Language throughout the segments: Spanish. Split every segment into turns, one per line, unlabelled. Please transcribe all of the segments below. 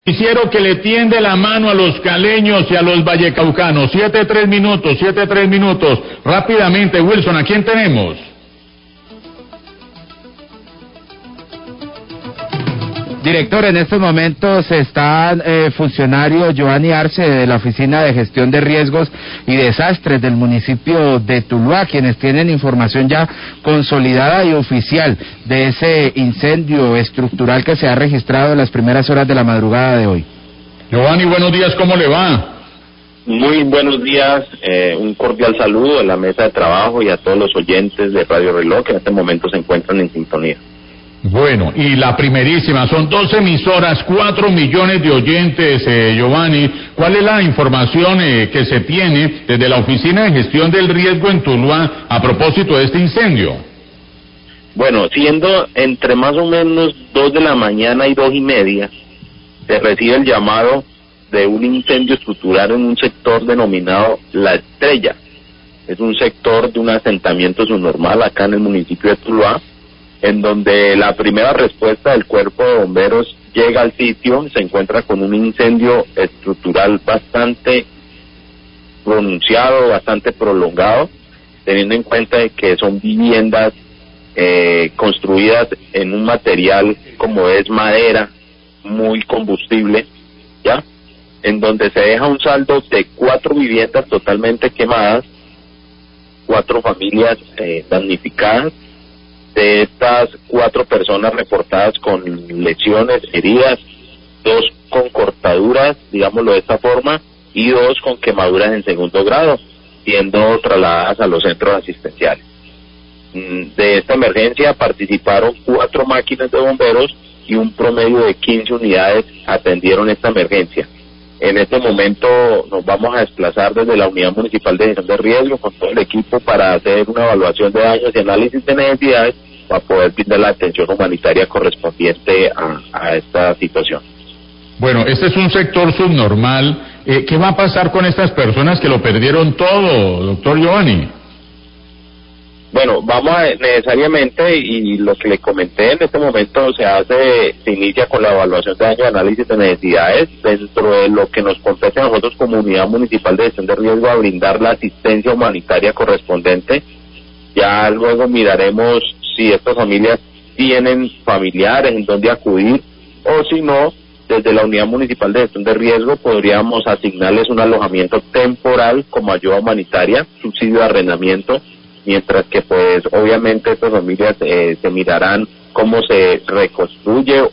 Quisiera que le tiende la mano a los caleños y a los vallecaucanos. 7-3 minutos. Rápidamente, Wilson, ¿a quién tenemos?
Director, en estos momentos está funcionario Giovanni Arce de la Oficina de Gestión de Riesgos y Desastres del municipio de Tuluá, quienes tienen información ya consolidada y oficial de ese incendio estructural que se ha registrado en las primeras horas de la madrugada de hoy.
Giovanni, buenos días, ¿cómo le va?
Muy buenos días, un cordial saludo a la mesa de trabajo y a todos los oyentes de Radio Reloj que en este momento se encuentran en sintonía.
Bueno, y la primerísima, son 12 emisoras, 4 millones de oyentes, Giovanni. ¿Cuál es la información que se tiene desde la Oficina de Gestión del Riesgo en Tuluá a propósito de este incendio?
Bueno, siendo entre más o menos 2 de la mañana y 2:30, se recibe el llamado de un incendio estructural en un sector denominado La Estrella. Es un sector de un asentamiento subnormal acá en el municipio de Tuluá, en donde la primera respuesta del cuerpo de bomberos llega al sitio, se encuentra con un incendio estructural bastante pronunciado, bastante prolongado, teniendo en cuenta de que son viviendas construidas en un material como es madera, muy combustible, ¿ya? En donde se deja un saldo de 4 viviendas totalmente quemadas, 4 familias damnificadas. De estas 4 personas reportadas con lesiones, heridas, 2 con cortaduras, digámoslo de esta forma, y 2 con quemaduras en segundo grado, siendo trasladadas a los centros asistenciales. De esta emergencia participaron 4 máquinas de bomberos y un promedio de 15 unidades atendieron esta emergencia. En este momento nos vamos a desplazar desde la Unidad Municipal de Gestión de Riesgo con todo el equipo para hacer una evaluación de daños y análisis de necesidades para poder brindar la atención humanitaria correspondiente a esta situación.
Bueno, este es un sector subnormal. ¿Qué va a pasar con estas personas que lo perdieron todo, doctor Giovanni?
Bueno, vamos a necesariamente, y lo que le comenté en este momento, se inicia con la evaluación de daño y análisis de necesidades, dentro de lo que nos compete a nosotros como Unidad Municipal de Gestión de Riesgo a brindar la asistencia humanitaria correspondiente. Ya luego miraremos si estas familias tienen familiares en donde acudir, o si no, desde la Unidad Municipal de Gestión de Riesgo podríamos asignarles un alojamiento temporal como ayuda humanitaria, subsidio de arrendamiento, mientras que pues obviamente estas familias se mirarán cómo se reconstruye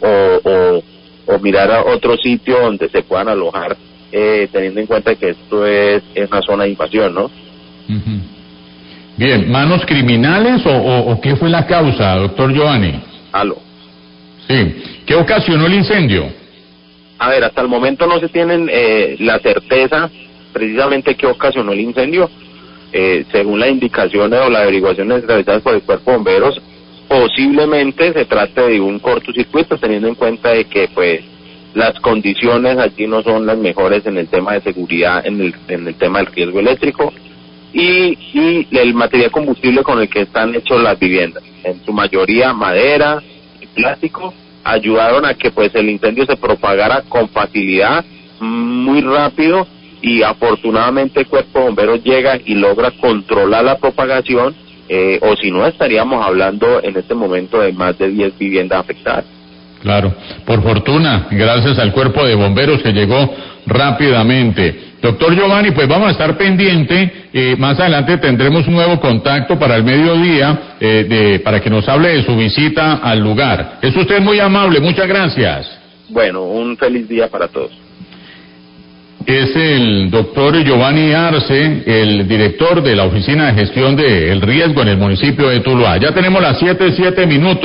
o mirar a otro sitio donde se puedan alojar, teniendo en cuenta que esto es una zona de invasión, ¿no?
Uh-huh. Bien, ¿manos criminales o qué fue la causa, doctor Giovanni?
Aló.
Sí, ¿qué ocasionó el incendio?
A ver, hasta el momento no se tienen la certeza precisamente qué ocasionó el incendio. Según las indicaciones o las averiguaciones realizadas por el cuerpo de bomberos, posiblemente se trate de un cortocircuito, teniendo en cuenta de que pues las condiciones allí no son las mejores en el tema de seguridad, en el tema del riesgo eléctrico y el material combustible con el que están hechos las viviendas, en su mayoría madera y plástico, ayudaron a que pues el incendio se propagara con facilidad, muy rápido, y afortunadamente el cuerpo de bomberos llega y logra controlar la propagación, o si no estaríamos hablando en este momento de más de 10 viviendas afectadas.
Claro, por fortuna, gracias al cuerpo de bomberos que llegó rápidamente. Doctor Giovanni, pues vamos a estar pendiente, más adelante tendremos un nuevo contacto para el mediodía, para que nos hable de su visita al lugar. Es usted muy amable, muchas gracias.
Bueno, un feliz día para todos.
Es el doctor Giovanni Arce, el director de la Oficina de Gestión del Riesgo en el municipio de Tuluá. Ya tenemos las 7:07 minutos.